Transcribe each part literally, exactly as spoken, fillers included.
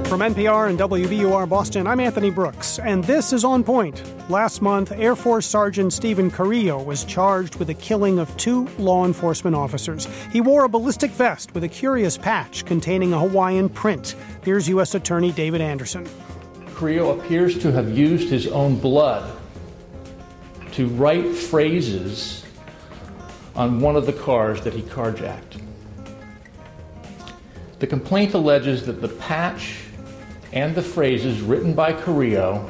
From N P R and W B U R Boston, I'm Anthony Brooks, and this is On Point. Last month, Air Force Sergeant Stephen Carrillo was charged with the killing of two law enforcement officers. He wore a ballistic vest with a curious patch containing a Hawaiian print. Here's U S Attorney David Anderson. Carrillo appears to have used his own blood to write phrases on one of the cars that he carjacked. The complaint alleges that the patch and the phrases written by Carrillo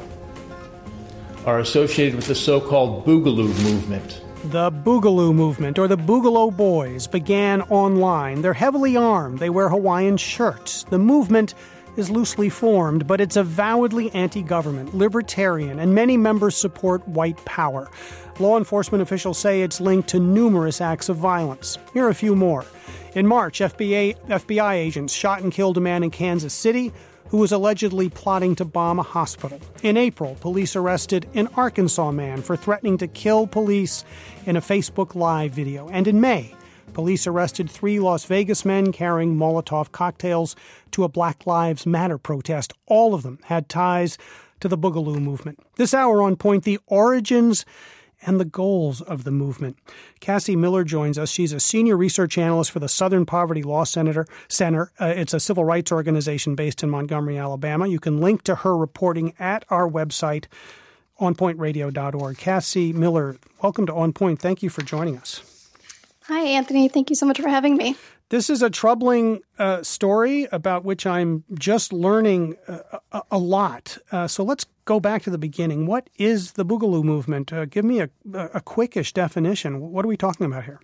are associated with the so-called Boogaloo movement. The Boogaloo movement, or the Boogaloo Boys, began online. They're heavily armed. They wear Hawaiian shirts. The movement is loosely formed, but it's avowedly anti-government, libertarian, and many members support white power. Law enforcement officials say it's linked to numerous acts of violence. Here are a few more. In March, F B I, F B I agents shot and killed a man in Kansas City who was allegedly plotting to bomb a hospital. In April, police arrested an Arkansas man for threatening to kill police in a Facebook Live video. And in May, police arrested three Las Vegas men carrying Molotov cocktails to a Black Lives Matter protest. All of them had ties to the Boogaloo movement. This hour on Point, the origins and the goals of the movement. Cassie Miller joins us. She's a senior research analyst for the Southern Poverty Law Center. Center. Uh, it's a civil rights organization based in Montgomery, Alabama. You can link to her reporting at our website, on point radio dot org. Cassie Miller, welcome to On Point. Thank you for joining us. Hi, Anthony. Thank you so much for having me. This is a troubling uh, story about which I'm just learning uh, a, a lot. Uh, so let's go back to the beginning. What is the Boogaloo movement? Uh, give me a, a quickish definition. What are we talking about here?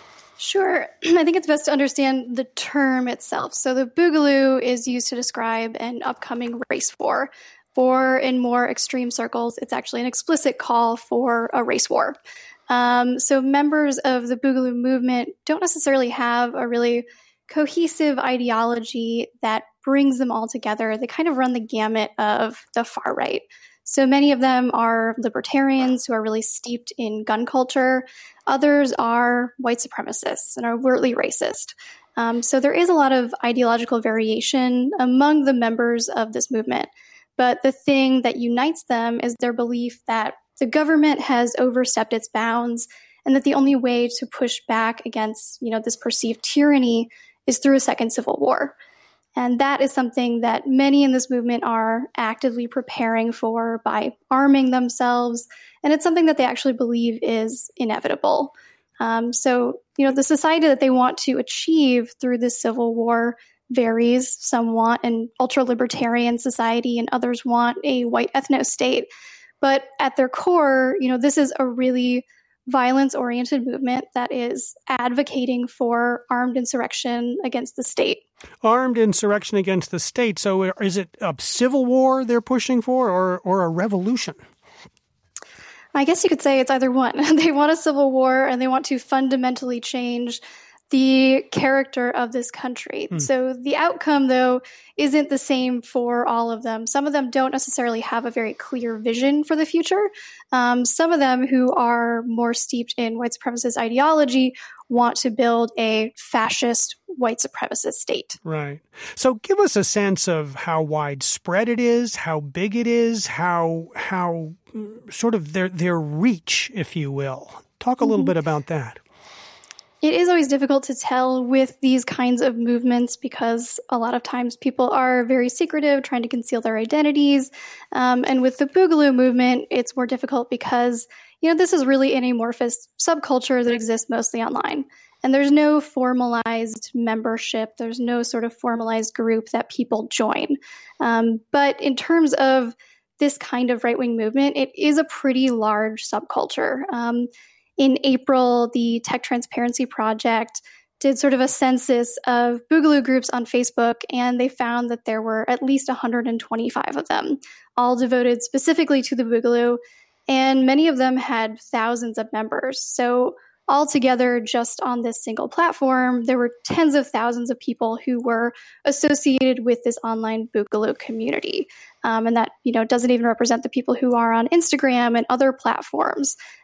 Sure. I think it's best to understand the term itself. So the Boogaloo is used to describe an upcoming race war, or in more extreme circles, it's actually an explicit call for a race war. Um, so members of the Boogaloo movement don't necessarily have a really cohesive ideology that brings them all together. They kind of run the gamut of the far right. So many of them are libertarians who are really steeped in gun culture. Others are white supremacists and are overtly racist. Um, so there is a lot of ideological variation among the members of this movement. But the thing that unites them is their belief that the government has overstepped its bounds and that the only way to push back against, you know, this perceived tyranny is through a second civil war. And that is something that many in this movement are actively preparing for by arming themselves. And it's something that they actually believe is inevitable. Um, so, you know, the society that they want to achieve through this civil war varies. Some want an ultra-libertarian society and others want a white ethno-state. But at their core, you know, this is a really violence-oriented movement that is advocating for armed insurrection against the state. Armed insurrection against the state. So is it a civil war they're pushing for, or, or a revolution? I guess you could say it's either one. They want a civil war and they want to fundamentally change the character of this country. Hmm. So the outcome, though, isn't the same for all of them. Some of them don't necessarily have a very clear vision for the future. Um, some of them who are more steeped in white supremacist ideology want to build a fascist white supremacist state. Right. So give us a sense of how widespread it is, how big it is, how how sort of their their reach, if you will. Talk a little mm-hmm. bit about that. It is always difficult to tell with these kinds of movements because a lot of times people are very secretive, trying to conceal their identities. Um, and with the Boogaloo movement, it's more difficult because, you know, this is really an amorphous subculture that exists mostly online. And there's no formalized membership. There's no sort of formalized group that people join. Um, but in terms of this kind of right-wing movement, it is a pretty large subculture. Um, In April, the Tech Transparency Project did sort of a census of Boogaloo groups on Facebook, and they found that there were at least one hundred twenty-five of them, all devoted specifically to the Boogaloo, and many of them had thousands of members. So altogether, just on this single platform, there were tens of thousands of people who were associated with this online Boogaloo community. Um, and that, you know, doesn't even represent the people who are on Instagram and other platforms.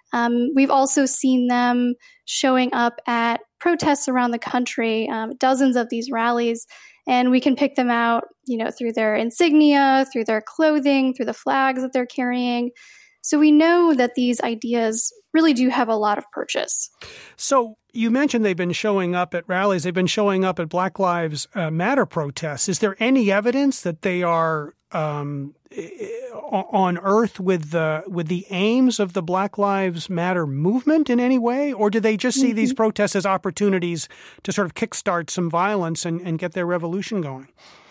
Um, we've also seen them showing up at protests around the country, um, dozens of these rallies, and we can pick them out, you know, through their insignia, through their clothing, through the flags that they're carrying. So we know that these ideas really do have a lot of purchase. So you mentioned they've been showing up at rallies. They've been showing up at Black Lives uh, Matter protests. Is there any evidence that they are um, on earth with the with the aims of the Black Lives Matter movement in any way? Or do they just see mm-hmm. these protests as opportunities to sort of kickstart some violence and, and get their revolution going?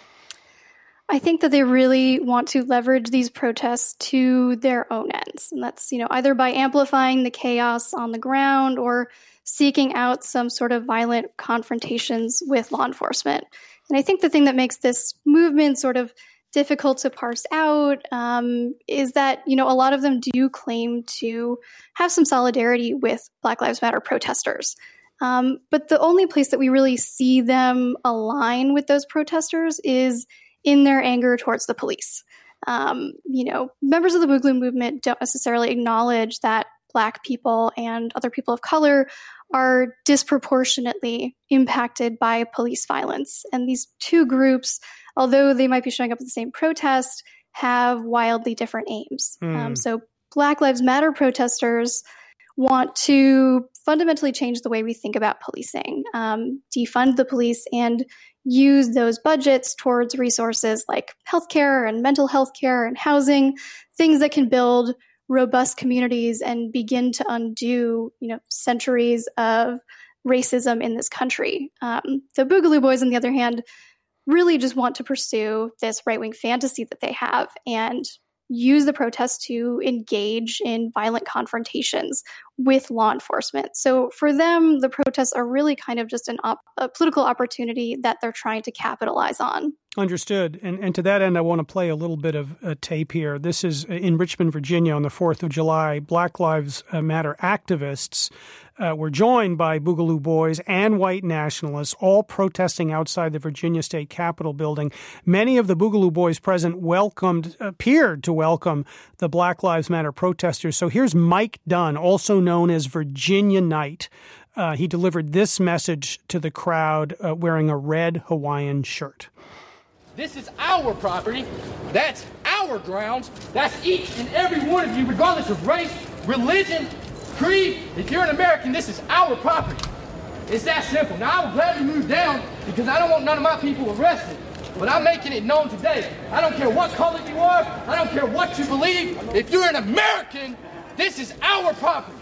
I think that they really want to leverage these protests to their own ends. And that's, you know, either by amplifying the chaos on the ground or seeking out some sort of violent confrontations with law enforcement. And I think the thing that makes this movement sort of difficult to parse out um, is that, you know, a lot of them do claim to have some solidarity with Black Lives Matter protesters. Um, but the only place that we really see them align with those protesters is in their anger towards the police. Um, you know, members of the Boogaloo movement don't necessarily acknowledge that Black people and other people of color are disproportionately impacted by police violence. And these two groups, although they might be showing up at the same protest, have wildly different aims. Mm. Um, so Black Lives Matter protesters want to fundamentally change the way we think about policing, um, defund the police, and use those budgets towards resources like healthcare and mental health care and housing, things that can build robust communities and begin to undo, you know, centuries of racism in this country. Um, the Boogaloo Boys, on the other hand, really just want to pursue this right-wing fantasy that they have and use the protests to engage in violent confrontations with law enforcement. So for them, the protests are really kind of just an op- a political opportunity that they're trying to capitalize on. Understood. And and to that end, I want to play a little bit of a tape here. This is in Richmond, Virginia on the fourth of July. Black Lives Matter activists uh, were joined by Boogaloo Boys and white nationalists, all protesting outside the Virginia State Capitol building. Many of the Boogaloo Boys present welcomed, appeared to welcome the Black Lives Matter protesters. So here's Mike Dunn, also known as Virginia Knight. Uh, he delivered this message to the crowd uh, wearing a red Hawaiian shirt. This is our property. That's our grounds. That's each and every one of you, regardless of race, religion, creed. If you're an American, this is our property. It's that simple. Now, I will gladly move down because I don't want none of my people arrested. But I'm making it known today. I don't care what color you are. I don't care what you believe. If you're an American, this is our property.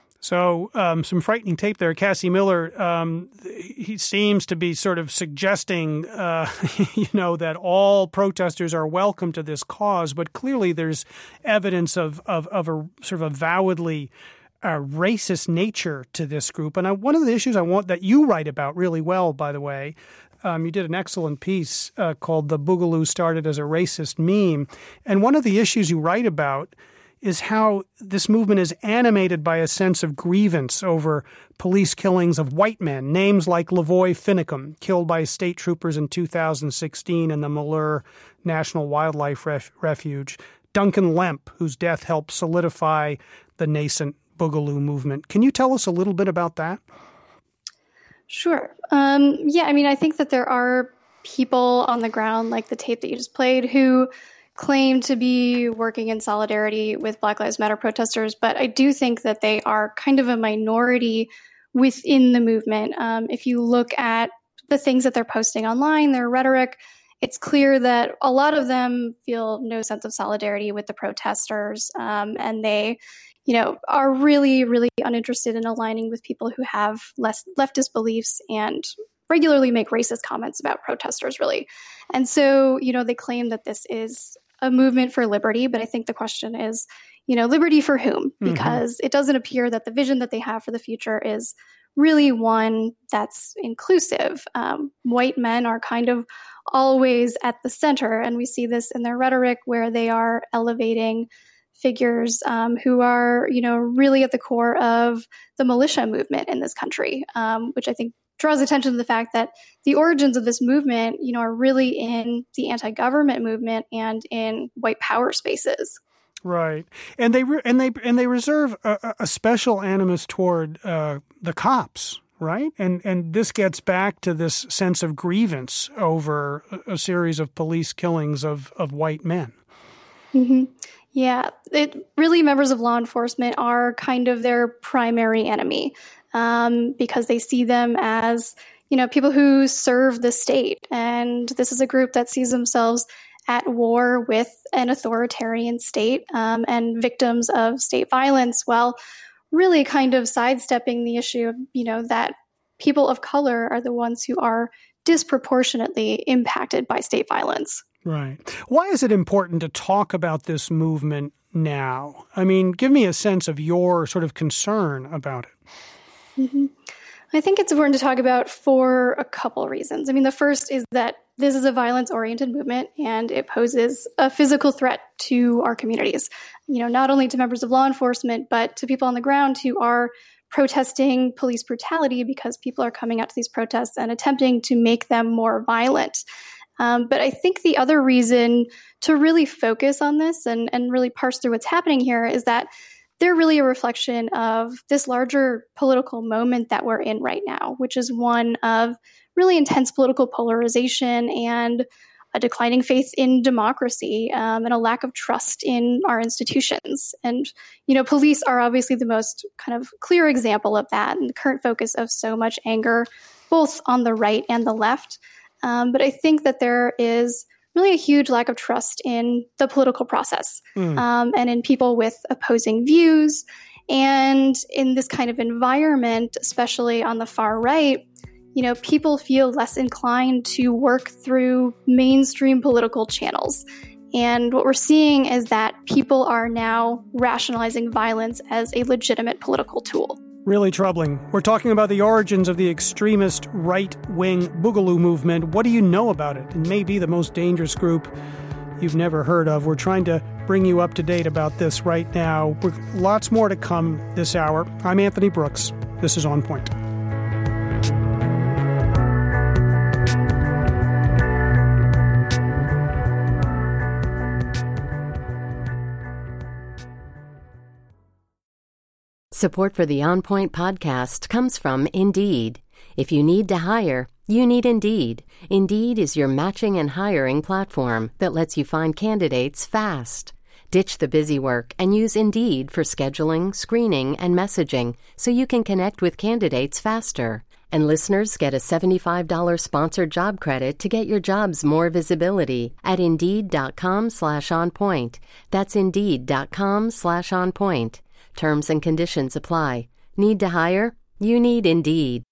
So um, some frightening tape there. Cassie Miller, um, he seems to be sort of suggesting, uh, you know, that all protesters are welcome to this cause. But clearly there's evidence of, of, of a sort of avowedly uh, racist nature to this group. And I, one of the issues I want that you write about really well, by the way, um, you did an excellent piece uh, called "The Boogaloo Started as a Racist Meme." And one of the issues you write about is how this movement is animated by a sense of grievance over police killings of white men, names like Lavoy Finicum, killed by state troopers in two thousand sixteen in the Malheur National Wildlife Ref- Refuge, Duncan Lemp, whose death helped solidify the nascent Boogaloo movement. Can you tell us a little bit about that? Sure. Um, yeah, I mean, I think that there are people on the ground, like the tape that you just played, who claim to be working in solidarity with Black Lives Matter protesters, but I do think that they are kind of a minority within the movement. Um, if you look at the things that they're posting online, their rhetoric, it's clear that a lot of them feel no sense of solidarity with the protesters, um, and they, you know, are really, really uninterested in aligning with people who have less leftist beliefs and regularly make racist comments about protesters, really. And so, you know, they claim that this is a movement for liberty, but I think the question is, you know, liberty for whom? Because mm-hmm. it doesn't appear that the vision that they have for the future is really one that's inclusive. Um, white men are kind of always at the center, and we see this in their rhetoric where they are elevating figures um, who are, you know, really at the core of the militia movement in this country, um, which I think draws attention to the fact that the origins of this movement, you know, are really in the anti-government movement and in white power spaces. Right, and they re- and they and they reserve a, a special animus toward uh, the cops, right? And and this gets back to this sense of grievance over a, a series of police killings of of white men. Mm-hmm. Yeah, it really members of law enforcement are kind of their primary enemy um, because they see them as, you know, people who serve the state, and this is a group that sees themselves at war with an authoritarian state um, and victims of state violence, while really kind of sidestepping the issue of, you know, that people of color are the ones who are disproportionately impacted by state violence. Right. Why is it important to talk about this movement now? I mean, give me a sense of your sort of concern about it. Mm-hmm. I think it's important to talk about for a couple reasons. I mean, the first is that this is a violence-oriented movement, and it poses a physical threat to our communities. You know, not only to members of law enforcement, but to people on the ground who are protesting police brutality because people are coming out to these protests and attempting to make them more violent. Um, but I think the other reason to really focus on this and, and really parse through what's happening here is that they're really a reflection of this larger political moment that we're in right now, which is one of really intense political polarization and a declining faith in democracy um, and a lack of trust in our institutions. And, you know, police are obviously the most kind of clear example of that and the current focus of so much anger, both on the right and the left. Um, but I think that there is really a huge lack of trust in the political process mm. um, and in people with opposing views. And in this kind of environment, especially on the far right, you know, people feel less inclined to work through mainstream political channels. And what we're seeing is that people are now rationalizing violence as a legitimate political tool. Really troubling. We're talking about the origins of the extremist right-wing Boogaloo movement. What do you know about it? It may be the most dangerous group you've never heard of. We're trying to bring you up to date about this right now. We're, lots more to come this hour. I'm Anthony Brooks. This is On Point. Support for the On Point podcast comes from Indeed. If you need to hire, you need Indeed. Indeed is your matching and hiring platform that lets you find candidates fast. Ditch the busy work and use Indeed for scheduling, screening, and messaging so you can connect with candidates faster. And listeners get a seventy-five dollars sponsored job credit to get your jobs more visibility at Indeed.com slash on point. That's Indeed.com slash on point. Terms and conditions apply. Need to hire? You need Indeed.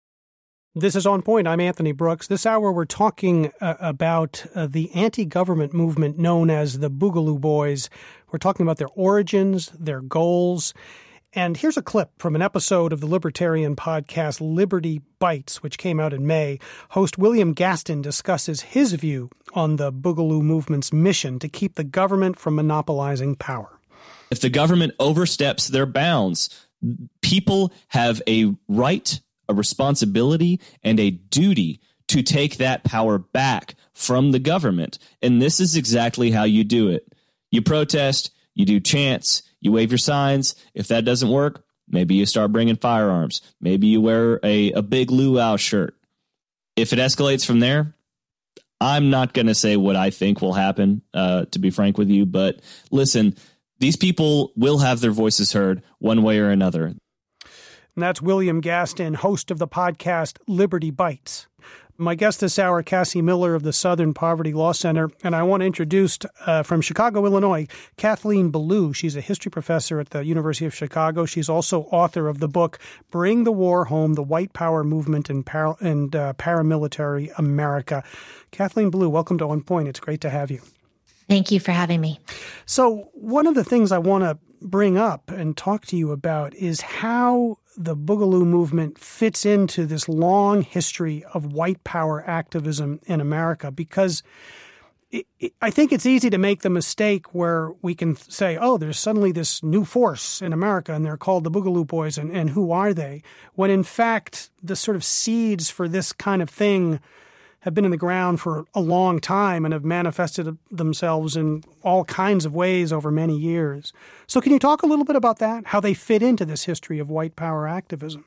This is On Point. I'm Anthony Brooks. This hour we're talking uh, about uh, the anti-government movement known as the Boogaloo Boys. We're talking about their origins, their goals. And here's a clip from an episode of the libertarian podcast Liberty Bites, which came out in May. Host William Gaston discusses his view on the Boogaloo movement's mission to keep the government from monopolizing power. If the government oversteps their bounds, people have a right, a responsibility, and a duty to take that power back from the government. And this is exactly how you do it. You protest, you do chants, you wave your signs. If that doesn't work, maybe you start bringing firearms. Maybe you wear a, a big luau shirt. If it escalates from there, I'm not going to say what I think will happen, uh, to be frank with you. But listen, these people will have their voices heard one way or another. And that's William Gaston, host of the podcast Liberty Bites. My guest this hour, Cassie Miller of the Southern Poverty Law Center, and I want to introduce uh, from Chicago, Illinois, Kathleen Belew. She's a history professor at the University of Chicago. She's also author of the book Bring the War Home, The White Power Movement in, para- and, uh, Paramilitary America. Kathleen Belew, welcome to On Point. It's great to have you. Thank you for having me. So one of the things I want to bring up and talk to you about is how the Boogaloo movement fits into this long history of white power activism in America, because it, it, I think it's easy to make the mistake where we can say, oh, there's suddenly this new force in America and they're called the Boogaloo Boys, and, and who are they? When in fact, the sort of seeds for this kind of thing have been in the ground for a long time and have manifested themselves in all kinds of ways over many years. So can you talk a little bit about that, how they fit into this history of white power activism?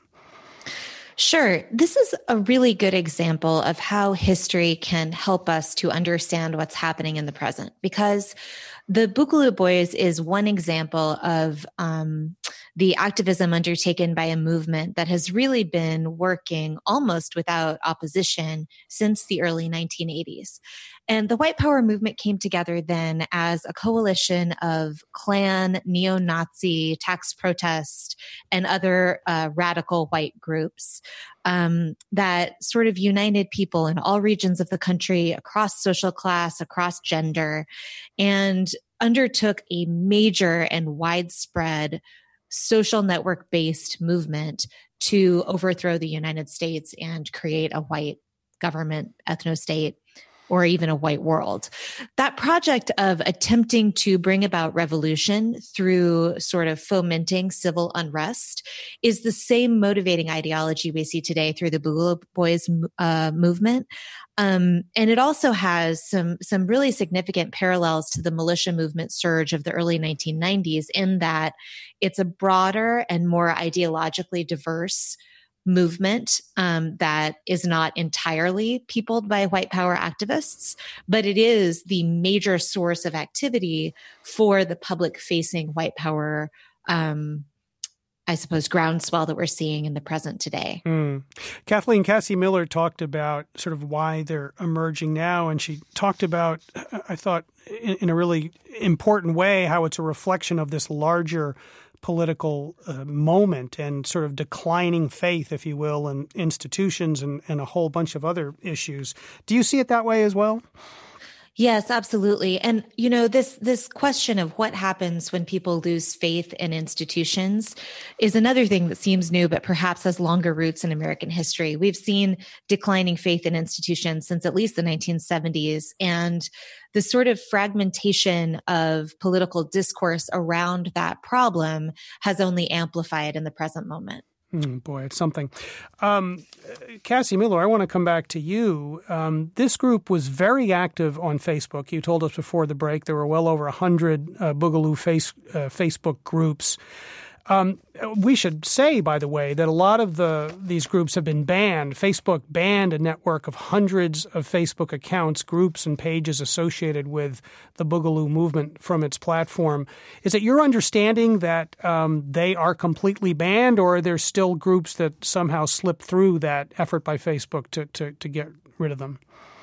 Sure. This is a really good example of how history can help us to understand what's happening in the present, because the Boogaloo Boys is one example of um, the activism undertaken by a movement that has really been working almost without opposition since the early nineteen eighties. And the white power movement came together then as a coalition of Klan, neo-Nazi, tax protest, and other uh, radical white groups um, that sort of united people in all regions of the country, across social class, across gender, and undertook a major and widespread social network-based movement to overthrow the United States and create a white government, ethno-state, or even a white world. That project of attempting to bring about revolution through sort of fomenting civil unrest is the same motivating ideology we see today through the Boogaloo Boys uh, movement. Um, and it also has some, some really significant parallels to the militia movement surge of the early nineteen nineties in that it's a broader and more ideologically diverse movement um, that is not entirely peopled by white power activists, but it is the major source of activity for the public-facing white power, um, I suppose, groundswell that we're seeing in the present today. Mm. Kathleen Cassie Miller talked about sort of why they're emerging now, and she talked about, I thought, in, in a really important way, how it's a reflection of this larger political uh, moment and sort of declining faith, if you will, in institutions and, and a whole bunch of other issues. Do you see it that way as well? Yes, absolutely. And, you know, this, this question of what happens when people lose faith in institutions is another thing that seems new, but perhaps has longer roots in American history. We've seen declining faith in institutions since at least the nineteen seventies. And the sort of fragmentation of political discourse around that problem has only amplified in the present moment. Mm, boy, it's something. Um, Cassie Miller, I want to come back to you. Um, this group was very active on Facebook. You told us before the break there were well over one hundred uh, Boogaloo face, uh, Facebook groups. Um, we should say, by the way, that a lot of the these groups have been banned. Facebook banned a network of hundreds of Facebook accounts, groups, and pages associated with the Boogaloo movement from its platform. Is it your understanding that um, they are completely banned, or are there still groups that somehow slip through that effort by Facebook to, to, to get rid of them?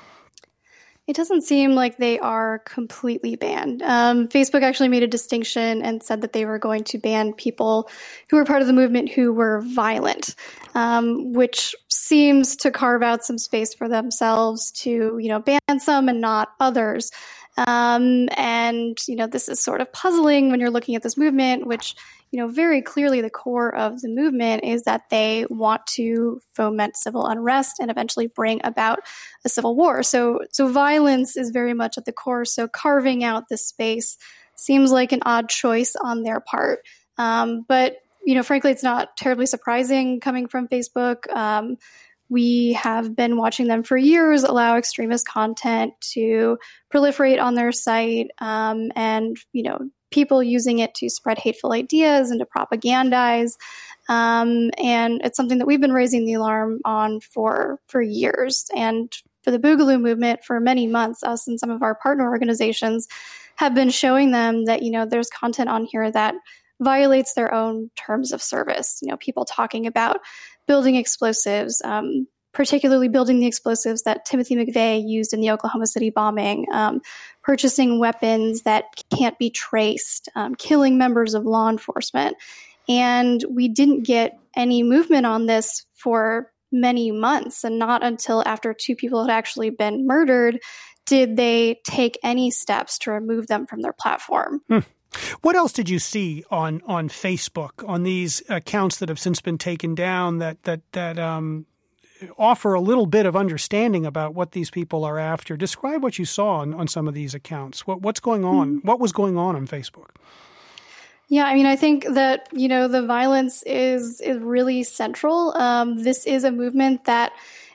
It doesn't seem like they are completely banned. Um, Facebook actually made a distinction and said that they were going to ban people who were part of the movement who were violent, um, which seems to carve out some space for themselves to, you know, ban some and not others. Um, and, you know, this is sort of puzzling when you're looking at this movement, which, you know, very clearly the core of the movement is that they want to foment civil unrest and eventually bring about a civil war. So, so violence is very much at the core. So carving out this space seems like an odd choice on their part. Um, but, you know, frankly, it's not terribly surprising coming from Facebook. Um, We have been watching them for years allow extremist content to proliferate on their site, um, and, you know, people using it to spread hateful ideas and to propagandize. Um, and it's something that we've been raising the alarm on for, for years. And for the Boogaloo movement, for many months, us and some of our partner organizations have been showing them that, you know, there's content on here that violates their own terms of service. You know, people talking about building explosives, um, particularly building the explosives that Timothy McVeigh used in the Oklahoma City bombing, um, purchasing weapons that can't be traced, um, killing members of law enforcement. And we didn't get any movement on this for many months. And not until after two people had actually been murdered did they take any steps to remove them from their platform. Hmm. What else did you see on, on Facebook, on these accounts that have since been taken down that that that um, offer a little bit of understanding about what these people are after? Describe what you saw on, on some of these accounts. What, what's going on? Mm-hmm. What was going on on Facebook? Yeah, I mean, I think that, you know, the violence is is really central. Um, this is a movement that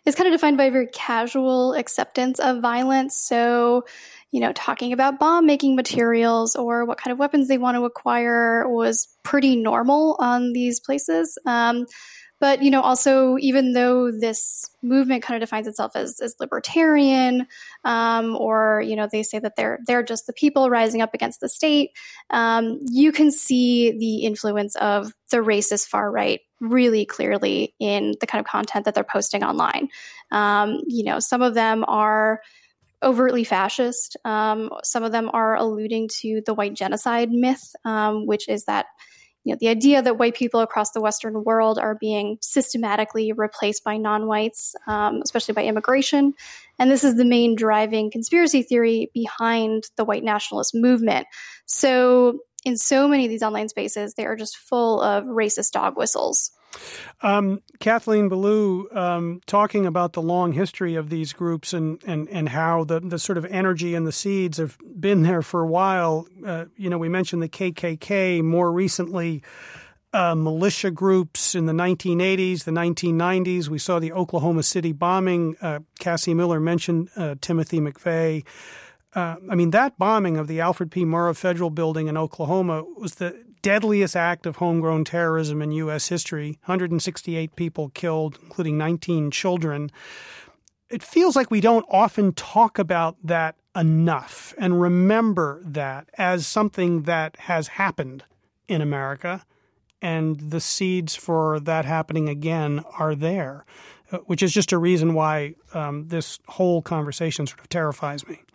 is kind of defined by a very casual acceptance of violence. So, you know, talking about bomb making materials or what kind of weapons they want to acquire was pretty normal on these places. Um, But, you know, also, even though this movement kind of defines itself as, as libertarian, um, or, you know, they say that they're they're just the people rising up against the state, um, you can see the influence of the racist far right really clearly in the kind of content that they're posting online. Um, you know, some of them are overtly fascist. Um, some of them are alluding to the white genocide myth, um, which is that You know, the idea that white people across the Western world are being systematically replaced by non-whites, um, especially by immigration. And this is the main driving conspiracy theory behind the white nationalist movement. So in so many of these online spaces, they are just full of racist dog whistles. Um, Kathleen Belew, um, talking about the long history of these groups and, and, and how the, the sort of energy and the seeds have been there for a while. Uh, you know, we mentioned the K K K, more recently uh, militia groups in the nineteen eighties, the nineteen nineties. We saw the Oklahoma City bombing. Uh, Cassie Miller mentioned uh, Timothy McVeigh. Uh, I mean, that bombing of the Alfred P. Murrah Federal Building in Oklahoma was the deadliest act of homegrown terrorism in U S history. one hundred sixty-eight people killed, including nineteen children. It feels like we don't often talk about that enough and remember that as something that has happened in America, and the seeds for that happening again are there, which is just a reason why um, this whole conversation sort of terrifies me.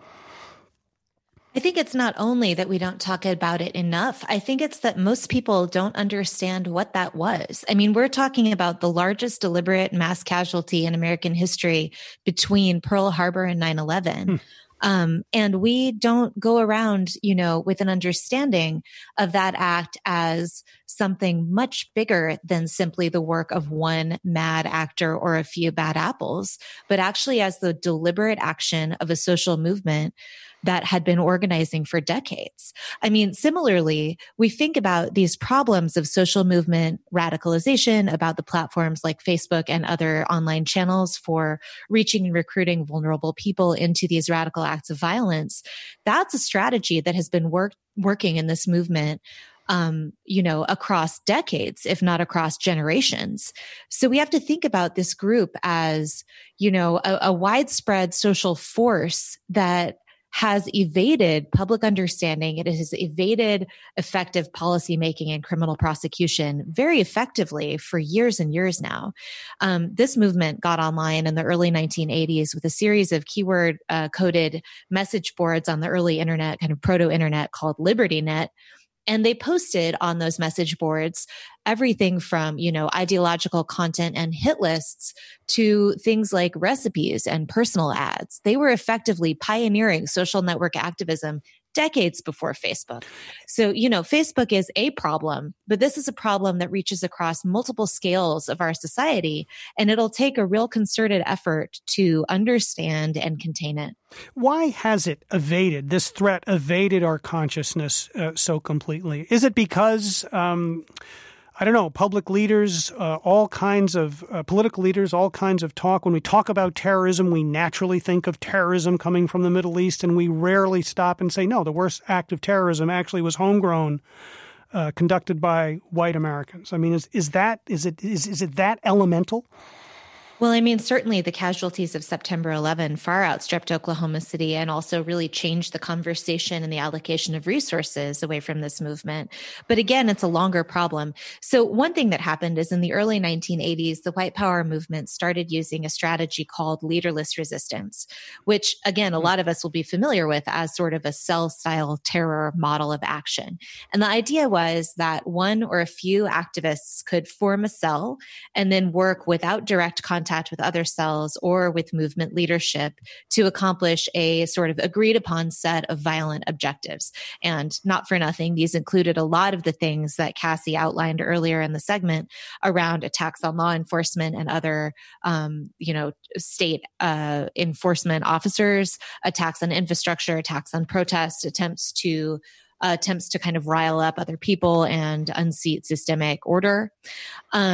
I think it's not only that we don't talk about it enough. I think it's that most people don't understand what that was. I mean, we're talking about the largest deliberate mass casualty in American history between Pearl Harbor and nine eleven. Hmm. Um, and we don't go around, you know, with an understanding of that act as something much bigger than simply the work of one mad actor or a few bad apples, but actually as the deliberate action of a social movement that had been organizing for decades. I mean, similarly, we think about these problems of social movement radicalization, about the platforms like Facebook and other online channels for reaching and recruiting vulnerable people into these radical acts of violence. That's a strategy that has been work, working in this movement Um, you know, across decades, if not across generations. So we have to think about this group as, you know, a, a widespread social force that has evaded public understanding. It has evaded effective policymaking and criminal prosecution very effectively for years and years now. Um, this movement got online in the early nineteen eighties with a series of keyword uh, coded message boards on the early internet, kind of proto-internet called LibertyNet. And they posted on those message boards everything from, you know, ideological content and hit lists to things like recipes and personal ads. They were effectively pioneering social network activism decades before Facebook. So, you know, Facebook is a problem, but this is a problem that reaches across multiple scales of our society, and it'll take a real concerted effort to understand and contain it. Why has it evaded, this threat evaded our consciousness uh, so completely? Is it because, um, I don't know, public leaders, uh, all kinds of uh, political leaders, all kinds of talk. When we talk about terrorism, we naturally think of terrorism coming from the Middle East, and we rarely stop and say, no, the worst act of terrorism actually was homegrown, uh, conducted by white Americans. I mean, is is that is it is is it that elemental? Well, I mean, certainly the casualties of September eleventh far outstripped Oklahoma City and also really changed the conversation and the allocation of resources away from this movement. But again, it's a longer problem. So one thing that happened is in the early nineteen eighties, the white power movement started using a strategy called leaderless resistance, which again, a lot of us will be familiar with as sort of a cell-style terror model of action. And the idea was that one or a few activists could form a cell and then work without direct contact with other cells or with movement leadership to accomplish a sort of agreed upon set of violent objectives. And not for nothing, these included a lot of the things that Cassie outlined earlier in the segment around attacks on law enforcement and other, um, you know, state uh, enforcement officers, attacks on infrastructure, attacks on protest, attempts to Uh, attempts to kind of rile up other people and unseat systemic order. Um,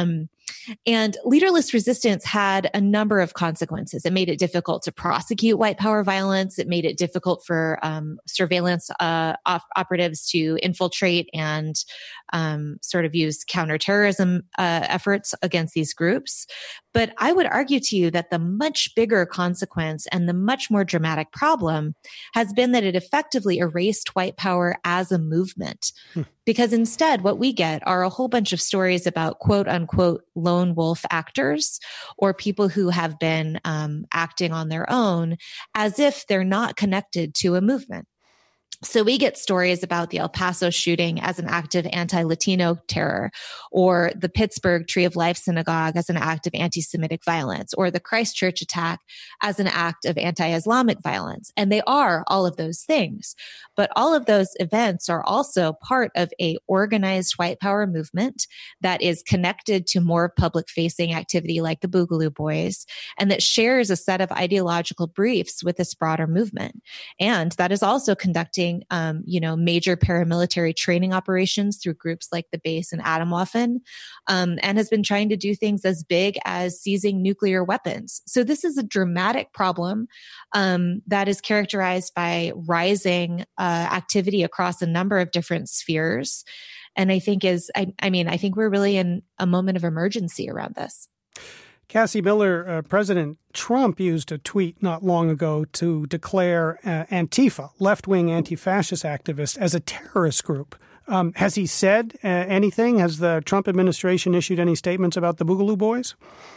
And leaderless resistance had a number of consequences. It made it difficult to prosecute white power violence. It made it difficult for um, surveillance uh, op- operatives to infiltrate and um, sort of use counterterrorism uh, efforts against these groups. But I would argue to you that the much bigger consequence and the much more dramatic problem has been that it effectively erased white power as a movement. Hmm. Because instead, what we get are a whole bunch of stories about quote unquote lone wolf actors or people who have been um, acting on their own as if they're not connected to a movement. So we get stories about the El Paso shooting as an act of anti-Latino terror, or the Pittsburgh Tree of Life Synagogue as an act of anti-Semitic violence, or the Christchurch attack as an act of anti-Islamic violence. And they are all of those things. But all of those events are also part of a organized white power movement that is connected to more public-facing activity like the Boogaloo Boys, and that shares a set of ideological briefs with this broader movement. And that is also conducting Um, you know, major paramilitary training operations through groups like the base in Atomwaffen, um, and has been trying to do things as big as seizing nuclear weapons. So this is a dramatic problem um, that is characterized by rising uh, activity across a number of different spheres. And I think is, I, I mean, I think we're really in a moment of emergency around this. Cassie Miller, uh, President Trump used a tweet not long ago to declare uh, Antifa, left-wing anti-fascist activists, as a terrorist group. Um, has he said uh, anything? Has the Trump administration issued any statements about the Boogaloo Boys?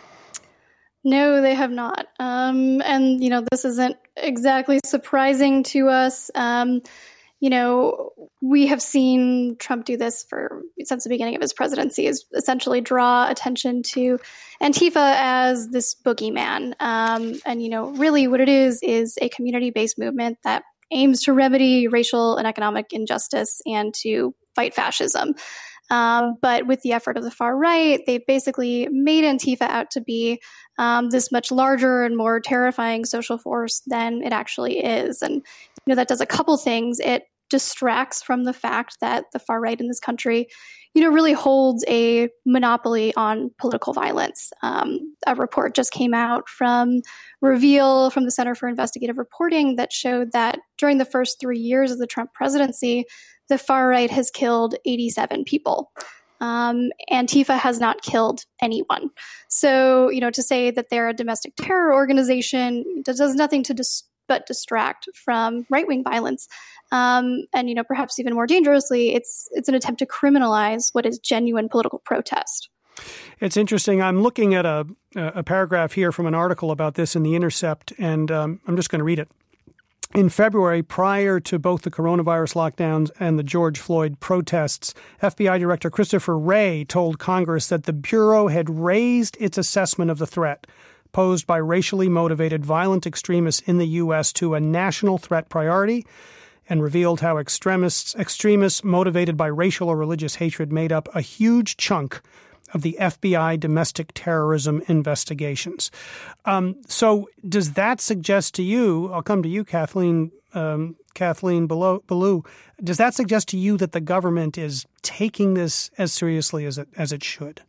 No, they have not. Um, and, you know, this isn't exactly surprising to us. Um, you know, we have seen Trump do this for since the beginning of his presidency, is essentially draw attention to Antifa as this boogeyman. Um, and, you know, really what it is, is a community-based movement that aims to remedy racial and economic injustice and to fight fascism. Um, but with the effort of the far right, they basically made Antifa out to be um, this much larger and more terrifying social force than it actually is. And, you know, that does a couple things. It distracts from the fact that the far right in this country, you know, really holds a monopoly on political violence. Um, a report just came out from Reveal, from the Center for Investigative Reporting, that showed that during the first three years of the Trump presidency, the far right has killed eighty-seven people. Um, Antifa has not killed anyone. So, you know, to say that they're a domestic terror organization does nothing to dis- but distract from right-wing violence. Um, and, you know, perhaps even more dangerously, it's it's an attempt to criminalize what is genuine political protest. It's interesting. I'm looking at a, a paragraph here from an article about this in The Intercept, and um, I'm just going to read it. In February, prior to both the coronavirus lockdowns and the George Floyd protests, F B I Director Christopher Wray told Congress that the Bureau had raised its assessment of the threat posed by racially motivated violent extremists in the U S to a national threat priority, and revealed how extremists, extremists motivated by racial or religious hatred made up a huge chunk of the F B I domestic terrorism investigations. Um, so does that suggest to you, I'll come to you, Kathleen, um, Kathleen Belew, does that suggest to you that the government is taking this as seriously as it, as it should?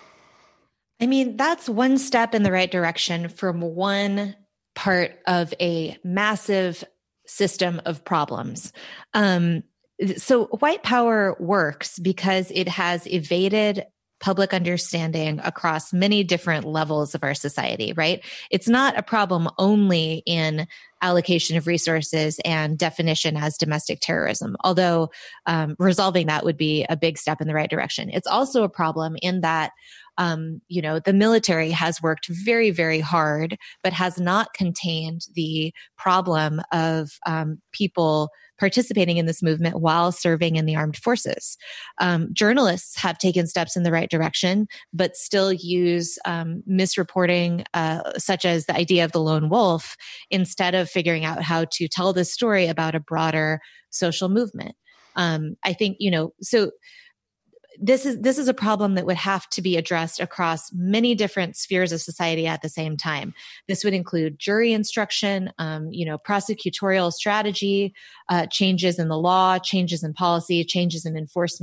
I mean, that's one step in the right direction from one part of a massive system of problems. Um, so white power works because it has evaded public understanding across many different levels of our society, right? It's not a problem only in allocation of resources and definition as domestic terrorism, although um, resolving that would be a big step in the right direction. It's also a problem in that Um, you know, the military has worked very, very hard, but has not contained the problem of um, people participating in this movement while serving in the armed forces. Um, journalists have taken steps in the right direction, but still use um, misreporting, uh, such as the idea of the lone wolf, instead of figuring out how to tell this story about a broader social movement. Um, I think, you know, so This is this is a problem that would have to be addressed across many different spheres of society at the same time. This would include jury instruction, um, you know, prosecutorial strategy, uh, changes in the law, changes in policy, changes in enforcement,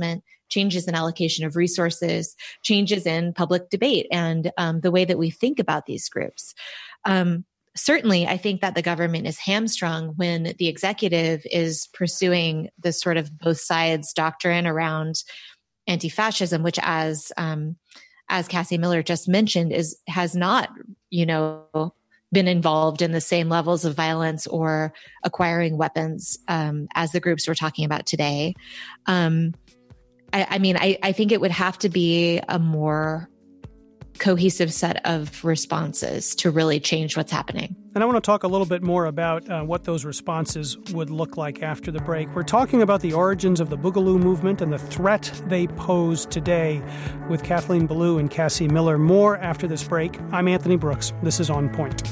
changes in allocation of resources, changes in public debate, and um, the way that we think about these groups. Um, certainly, I think that the government is hamstrung when the executive is pursuing this sort of both sides doctrine around anti-fascism, which, as um, as Cassie Miller just mentioned, is has not, you know, been involved in the same levels of violence or acquiring weapons um, as the groups we're talking about today. Um, I, I mean, I, I think it would have to be a more cohesive set of responses to really change what's happening. And I want to talk a little bit more about uh, what those responses would look like after the break. We're talking about the origins of the Boogaloo movement and the threat they pose today with Kathleen Belew and Cassie Miller. More after this break. I'm Anthony Brooks. This is On Point.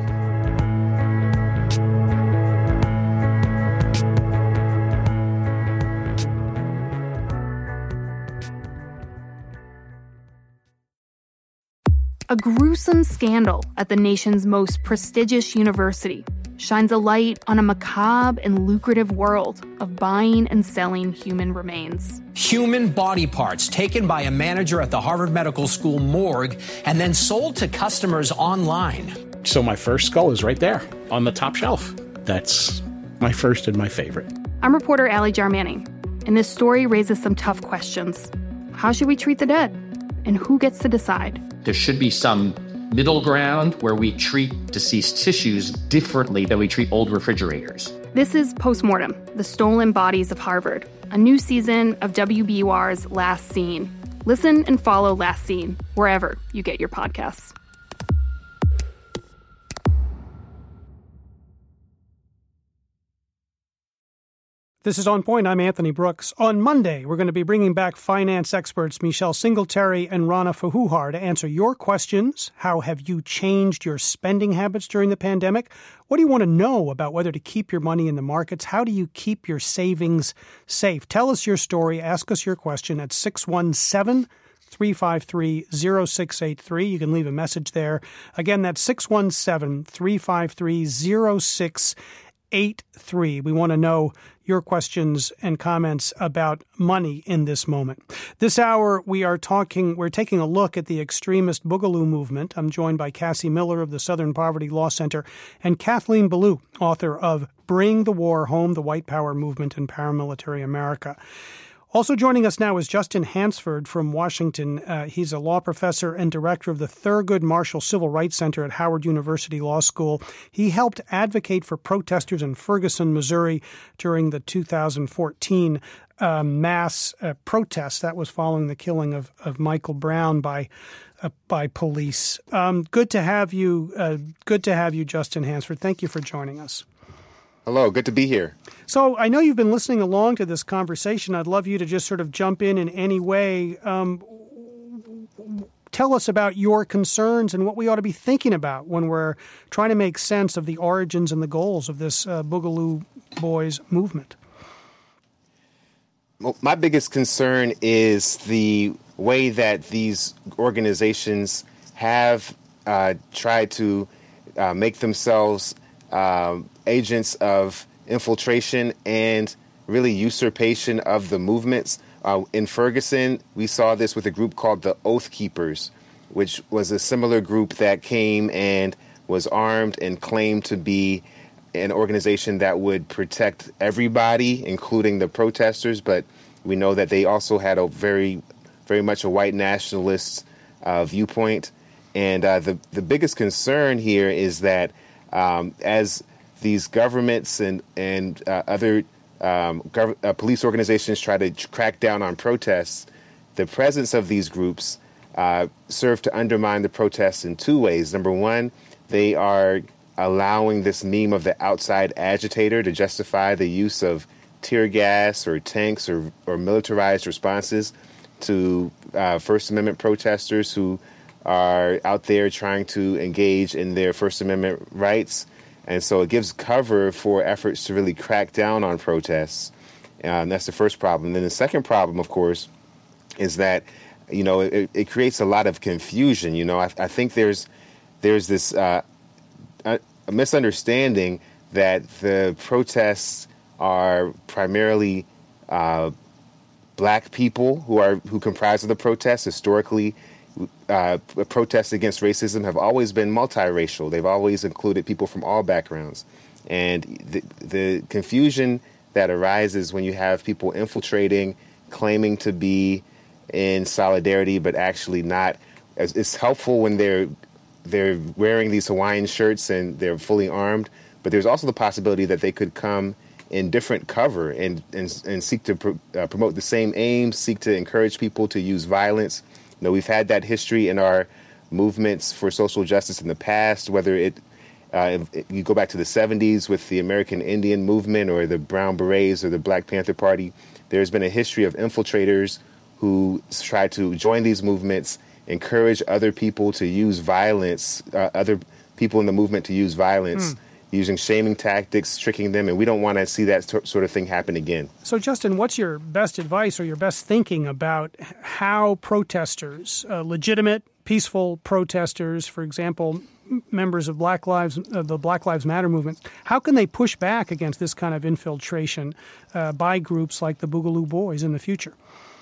A gruesome scandal at the nation's most prestigious university shines a light on a macabre and lucrative world of buying and selling human remains. Human body parts taken by a manager at the Harvard Medical School morgue and then sold to customers online. So my first skull is right there on the top shelf. That's my first and my favorite. I'm reporter Allie Jarmanning, and this story raises some tough questions. How should we treat the dead? And who gets to decide? There should be some middle ground where we treat deceased tissues differently than we treat old refrigerators. This is Postmortem, the Stolen Bodies of Harvard, a new season of W B U R's Last Scene. Listen and follow Last Scene wherever you get your podcasts. This is On Point. I'm Anthony Brooks. On Monday, we're going to be bringing back finance experts Michelle Singletary and Rana Foroohar to answer your questions. How have you changed your spending habits during the pandemic? What do you want to know about whether to keep your money in the markets? How do you keep your savings safe? Tell us your story. Ask us your question at six one seven, three five three, zero six eight three. You can leave a message there. Again, that's six one seven, three five three, zero six eight three. We want to know your questions and comments about money in this moment. This hour, we are talking, we're taking a look at the extremist Boogaloo movement. I'm joined by Cassie Miller of the Southern Poverty Law Center and Kathleen Belew, author of Bring the War Home, the White Power Movement in Paramilitary America. Also joining us now is Justin Hansford from Washington. Uh, he's a law professor and director of the Thurgood Marshall Civil Rights Center at Howard University Law School. He helped advocate for protesters in Ferguson, Missouri during the two thousand fourteen uh, mass uh, protests that was following the killing of, of Michael Brown by uh, by police. Um, good to have you. Uh, good to have you, Justin Hansford. Thank you for joining us. Hello, good to be here. So I know you've been listening along to this conversation. I'd love you to just sort of jump in in any way. Um, tell us about your concerns and what we ought to be thinking about when we're trying to make sense of the origins and the goals of this uh, Boogaloo Boys movement. Well, my biggest concern is the way that these organizations have uh, tried to uh, make themselves Um, agents of infiltration and really usurpation of the movements. Uh, in Ferguson, we saw this with a group called the Oath Keepers, which was a similar group that came and was armed and claimed to be an organization that would protect everybody, including the protesters. But we know that they also had a very, very much a white nationalist uh, viewpoint. And uh, the, the biggest concern here is that Um, as these governments and and uh, other um, gov- uh, police organizations try to crack down on protests, the presence of these groups uh, serve to undermine the protests in two ways. Number one, they are allowing this meme of the outside agitator to justify the use of tear gas or tanks or, or militarized responses to uh, First Amendment protesters who are out there trying to engage in their First Amendment rights. And so it gives cover for efforts to really crack down on protests. Uh, and that's the first problem. And then the second problem, of course, is that, you know, it, it creates a lot of confusion. You know, I, I think there's there's this uh, a, a misunderstanding that the protests are primarily uh, black people who are who comprise of the protests. Historically, uh, protests against racism have always been multiracial. They've always included people from all backgrounds. And the, the confusion that arises when you have people infiltrating, claiming to be in solidarity, but actually not. It's helpful when they're they're wearing these Hawaiian shirts and they're fully armed, but there's also the possibility that they could come in different cover and and, and seek to pr- uh, promote the same aims, seek to encourage people to use violence. You know, we've had that history in our movements for social justice in the past, whether it Uh, if you go back to the seventies with the American Indian movement or the Brown Berets or the Black Panther Party. There's been a history of infiltrators who try to join these movements, encourage other people to use violence, uh, other people in the movement to use violence, mm. using shaming tactics, tricking them, and we don't want to see that t- sort of thing happen again. So, Justin, what's your best advice or your best thinking about how protesters, uh, legitimate, peaceful protesters, for example, members of Black Lives, uh, the Black Lives Matter movement, how can they push back against this kind of infiltration uh, by groups like the Boogaloo Boys in the future?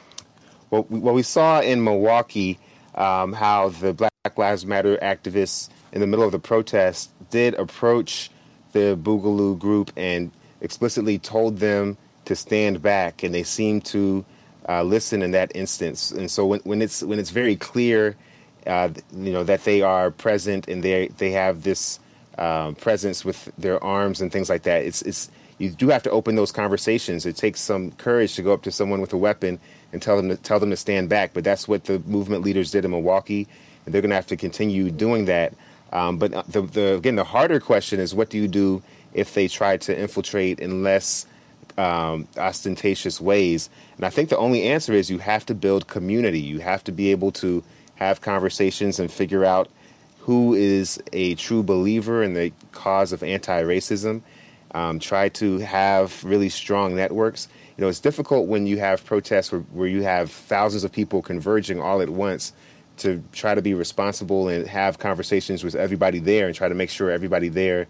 Well, we, well, we saw in Milwaukee um, how the Black Lives Matter activists in the middle of the protest did approach the Boogaloo group and explicitly told them to stand back, and they seemed to uh, listen in that instance. And so when, when it's when it's very clear Uh, you know, that they are present and they they have this um, presence with their arms and things like that. It's it's you do have to open those conversations. It takes some courage to go up to someone with a weapon and tell them to tell them to stand back. But that's what the movement leaders did in Milwaukee, and they're going to have to continue doing that. Um, but the, the again, the harder question is, what do you do if they try to infiltrate in less um, ostentatious ways? And I think the only answer is you have to build community. You have to be able to have conversations and figure out who is a true believer in the cause of anti-racism. Um, try to have really strong networks. You know, it's difficult when you have protests where, where you have thousands of people converging all at once to try to be responsible and have conversations with everybody there and try to make sure everybody there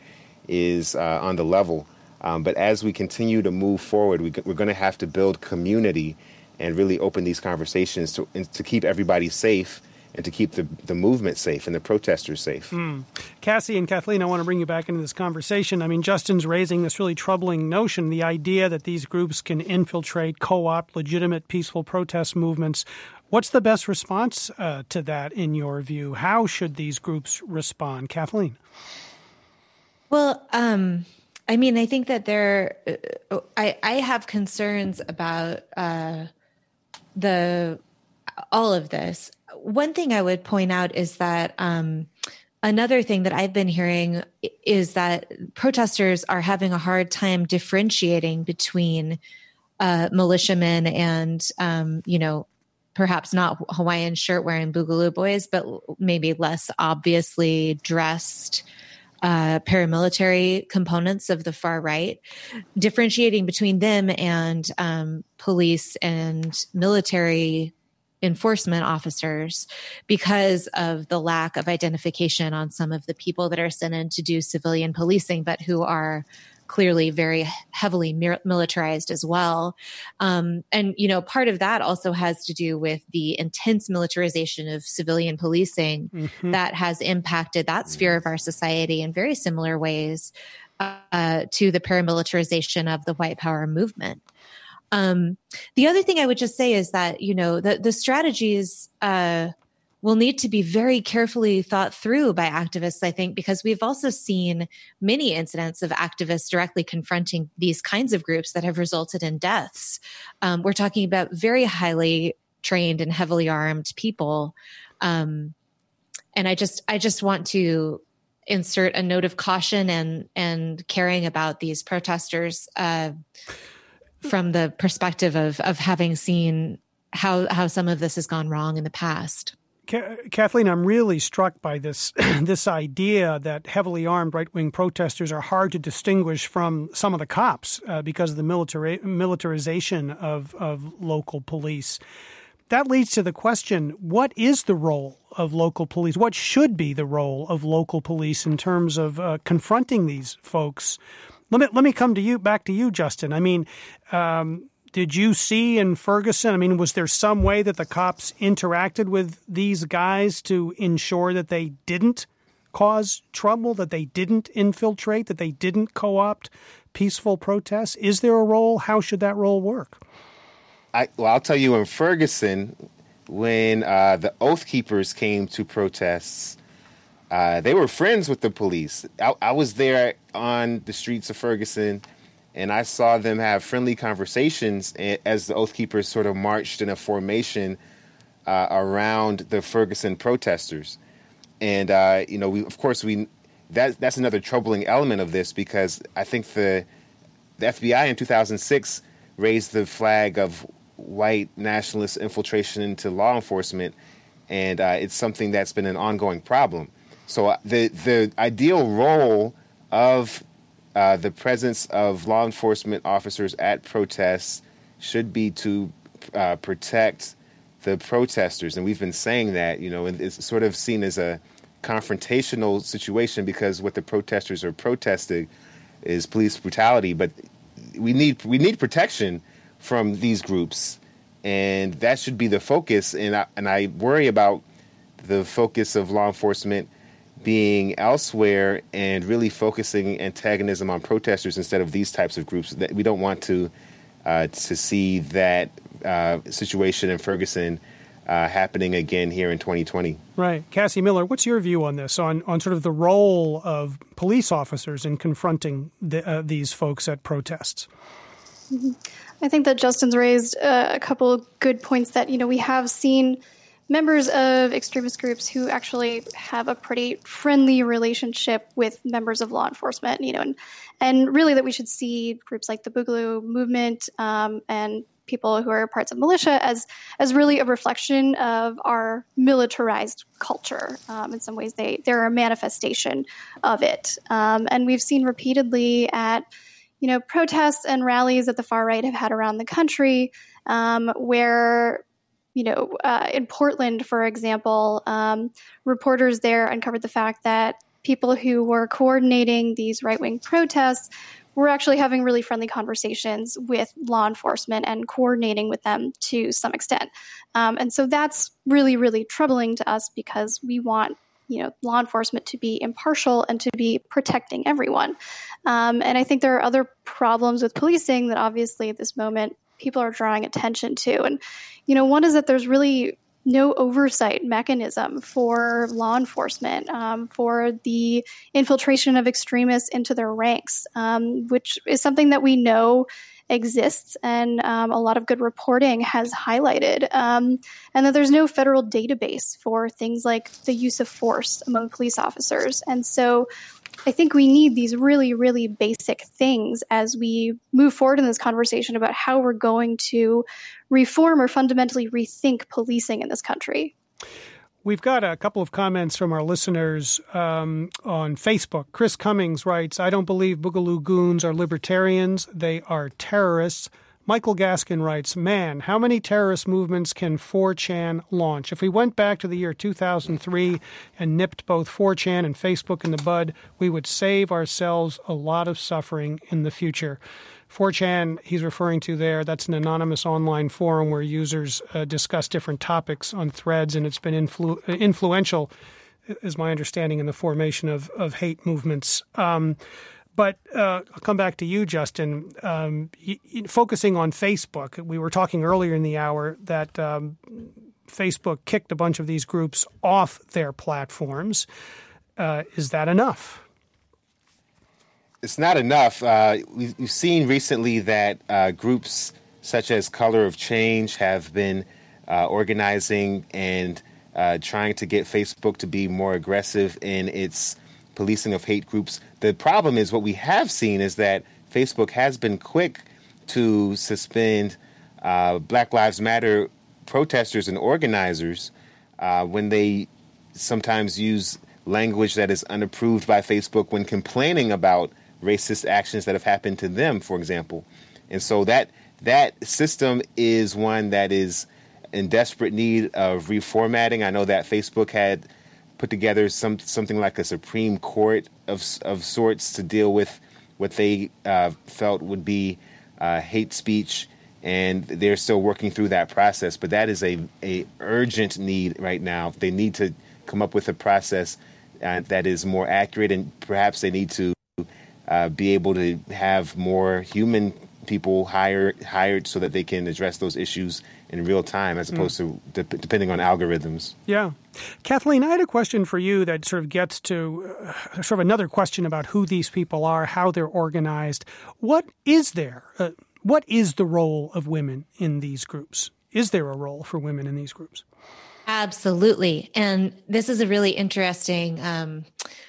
is uh, on the level. Um, but as we continue to move forward, we, we're going to have to build community and really open these conversations to, to keep everybody safe and to keep the, the movement safe and the protesters safe. Mm. Cassie and Kathleen, I want to bring you back into this conversation. I mean, Justin's raising this really troubling notion, the idea that these groups can infiltrate, co-opt legitimate peaceful protest movements. What's the best response uh, to that, in your view? How should these groups respond? Kathleen? Well, um, I mean, I think that there, uh, I, I have concerns about uh, the all of this. One thing I would point out is that um, another thing that I've been hearing is that protesters are having a hard time differentiating between uh, militiamen and, um, you know, perhaps not Hawaiian shirt wearing Boogaloo Boys, but maybe less obviously dressed uh, paramilitary components of the far right, differentiating between them and um, police and military enforcement officers because of the lack of identification on some of the people that are sent in to do civilian policing, but who are clearly very heavily militarized as well. Um, and, you know, part of that also has to do with the intense militarization of civilian policing mm-hmm. that has impacted that sphere of our society in very similar ways uh, to the paramilitarization of the white power movement. Um, the other thing I would just say is that, you know, the, the strategies uh, will need to be very carefully thought through by activists, I think, because we've also seen many incidents of activists directly confronting these kinds of groups that have resulted in deaths. Um, we're talking about very highly trained and heavily armed people. Um, and I just, I just want to insert a note of caution and, and caring about these protesters, uh, from the perspective of of having seen how how some of this has gone wrong in the past. Kathleen, I'm really struck by this this idea that heavily armed right-wing protesters are hard to distinguish from some of the cops uh, because of the military militarization of, of local police. That leads to the question, what is the role of local police? What should be the role of local police in terms of uh, confronting these folks? Let me let me come to you back to you, Justin. I mean, um, did you see in Ferguson, I mean, was there some way that the cops interacted with these guys to ensure that they didn't cause trouble, that they didn't infiltrate, that they didn't co-opt peaceful protests? Is there a role? How should that role work? I, well, I'll tell you, in Ferguson, when uh, the Oath Keepers came to protests, uh, they were friends with the police. I, I was there on the streets of Ferguson, and I saw them have friendly conversations as the Oath Keepers sort of marched in a formation uh, around the Ferguson protesters. And, uh, you know, we, of course, we that that's another troubling element of this, because I think the the F B I in two thousand six raised the flag of white nationalist infiltration into law enforcement, and uh, it's something that's been an ongoing problem. So the the ideal role of uh, the presence of law enforcement officers at protests should be to uh, protect the protesters, and we've been saying that, you know, and it's sort of seen as a confrontational situation because what the protesters are protesting is police brutality. But we need we need protection from these groups, and that should be the focus. And I, and I worry about the focus of law enforcement being elsewhere and really focusing antagonism on protesters instead of these types of groups. That we don't want to uh, to see that uh, situation in Ferguson uh, happening again here in twenty twenty. Right. Cassie Miller, what's your view on this, on, on sort of the role of police officers in confronting the, uh, these folks at protests? Mm-hmm. I think that Justin's raised uh, a couple of good points that, you know, we have seen members of extremist groups who actually have a pretty friendly relationship with members of law enforcement, you know, and, and really that we should see groups like the Boogaloo movement um, and people who are parts of militia as as really a reflection of our militarized culture. Um, in some ways, they they're a manifestation of it. Um, and we've seen repeatedly at, you know, protests and rallies that the far right have had around the country um, where, you know, uh, in Portland, for example, um, reporters there uncovered the fact that people who were coordinating these right-wing protests were actually having really friendly conversations with law enforcement and coordinating with them to some extent. Um, and so that's really, really troubling to us because we want, you know, law enforcement to be impartial and to be protecting everyone. Um, and I think there are other problems with policing that obviously at this moment people are drawing attention to. And, you know, one is that there's really no oversight mechanism for law enforcement, um, for the infiltration of extremists into their ranks, um, which is something that we know exists and um, a lot of good reporting has highlighted, um, and that there's no federal database for things like the use of force among police officers. And so I think we need these really, really basic things as we move forward in this conversation about how we're going to reform or fundamentally rethink policing in this country. We've got a couple of comments from our listeners um, on Facebook. Chris Cummings writes, I don't believe Boogaloo goons are libertarians. They are terrorists. Michael Gaskin writes, man, how many terrorist movements can four chan launch? If we went back to the year two thousand three and nipped both four chan and Facebook in the bud, we would save ourselves a lot of suffering in the future. four chan, he's referring to there, that's an anonymous online forum where users uh, discuss different topics on threads, and it's been influ- influential, is my understanding, in the formation of, of hate movements. Um, But uh, I'll come back to you, Justin. Um, y- y- focusing on Facebook, we were talking earlier in the hour that um, Facebook kicked a bunch of these groups off their platforms. Uh, is that enough? It's not enough. Uh, we've, we've seen recently that uh, groups such as Color of Change have been uh, organizing and uh, trying to get Facebook to be more aggressive in its policing of hate groups. The problem is what we have seen is that Facebook has been quick to suspend uh, Black Lives Matter protesters and organizers uh, when they sometimes use language that is unapproved by Facebook when complaining about racist actions that have happened to them, for example. And so that that system is one that is in desperate need of reformatting. I know that Facebook had put together some something like a Supreme Court of of sorts to deal with what they uh, felt would be uh, hate speech and they're still working through that process. But that is a, a urgent need right now. They need to come up with a process uh, that is more accurate, and perhaps they need to uh, be able to have more human people hired hired so that they can address those issues in real time, as opposed mm. to de- depending on algorithms. Yeah. Kathleen, I had a question for you that sort of gets to uh, sort of another question about who these people are, how they're organized. What is there? Uh, what is the role of women in these groups? Is there a role for women in these groups? Absolutely. And this is a really interesting um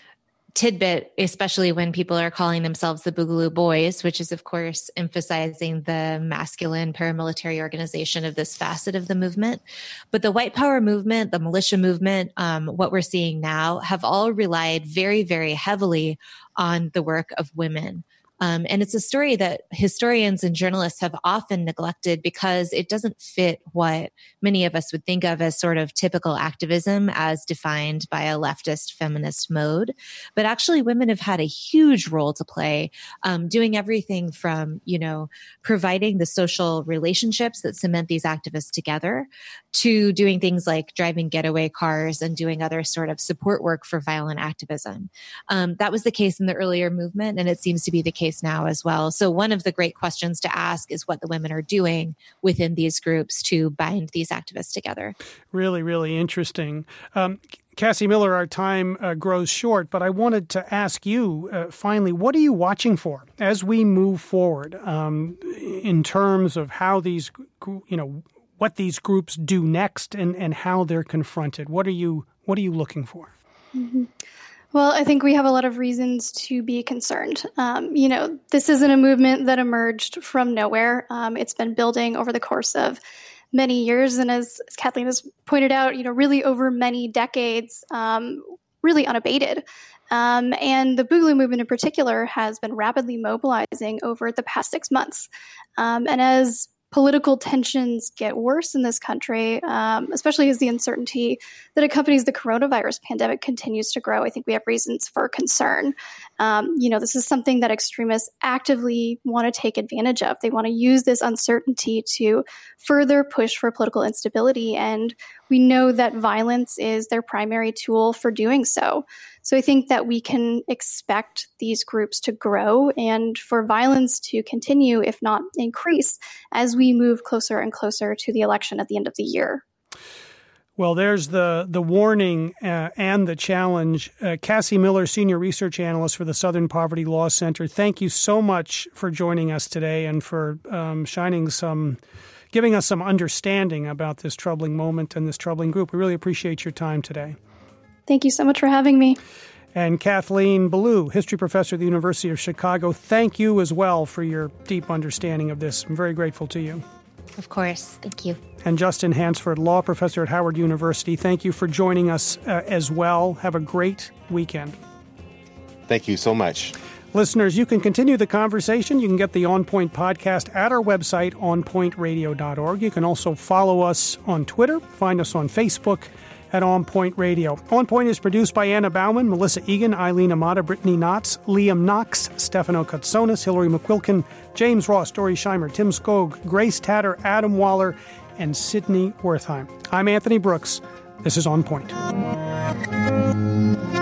tidbit, especially when people are calling themselves the Boogaloo Boys, which is, of course, emphasizing the masculine paramilitary organization of this facet of the movement. But the white power movement, the militia movement, um, what we're seeing now, have all relied very, very heavily on the work of women. Um, and it's a story that historians and journalists have often neglected because it doesn't fit what many of us would think of as sort of typical activism as defined by a leftist feminist mode. But actually, women have had a huge role to play, um, doing everything from, you know, providing the social relationships that cement these activists together, to doing things like driving getaway cars and doing other sort of support work for violent activism. Um, that was the case in the earlier movement, and it seems to be the case now as well. So one of the great questions to ask is what the women are doing within these groups to bind these activists together. Really, really interesting. Um, Cassie Miller, our time uh, grows short, but I wanted to ask you, uh, finally, what are you watching for as we move forward um, in terms of how these, you know, what these groups do next and, and how they're confronted? What are you, what are you looking for? Mm-hmm. Well, I think we have a lot of reasons to be concerned. Um, you know, this isn't a movement that emerged from nowhere. Um, it's been building over the course of many years. And as, as Kathleen has pointed out, you know, really over many decades, um, really unabated. Um, and the Boogaloo movement in particular has been rapidly mobilizing over the past six months. Um, and as political tensions get worse in this country, um, especially as the uncertainty that accompanies the coronavirus pandemic continues to grow, I think we have reasons for concern. Um, you know, this is something that extremists actively want to take advantage of. They want to use this uncertainty to further push for political instability. And we know that violence is their primary tool for doing so. So I think that we can expect these groups to grow and for violence to continue, if not increase, as we move closer and closer to the election at the end of the year. Well, there's the the warning uh, and the challenge. Uh, Cassie Miller, Senior Research Analyst for the Southern Poverty Law Center, thank you so much for joining us today and for um, shining some, giving us some understanding about this troubling moment and this troubling group. We really appreciate your time today. Thank you so much for having me. And Kathleen Belew, history professor at the University of Chicago, thank you as well for your deep understanding of this. I'm very grateful to you. Of course. Thank you. And Justin Hansford, law professor at Howard University, thank you for joining us uh, as well. Have a great weekend. Thank you so much. Listeners, you can continue the conversation. You can get the On Point podcast at our website, on point radio dot org. You can also follow us on Twitter, find us on Facebook at On Point Radio. On Point is produced by Anna Bauman, Melissa Egan, Eileen Amata, Brittany Knotts, Liam Knox, Stefano Katsonis, Hillary McQuilkin, James Ross, Dory Scheimer, Tim Skog, Grace Tatter, Adam Waller, and Sydney Wertheim. I'm Anthony Brooks. This is On Point.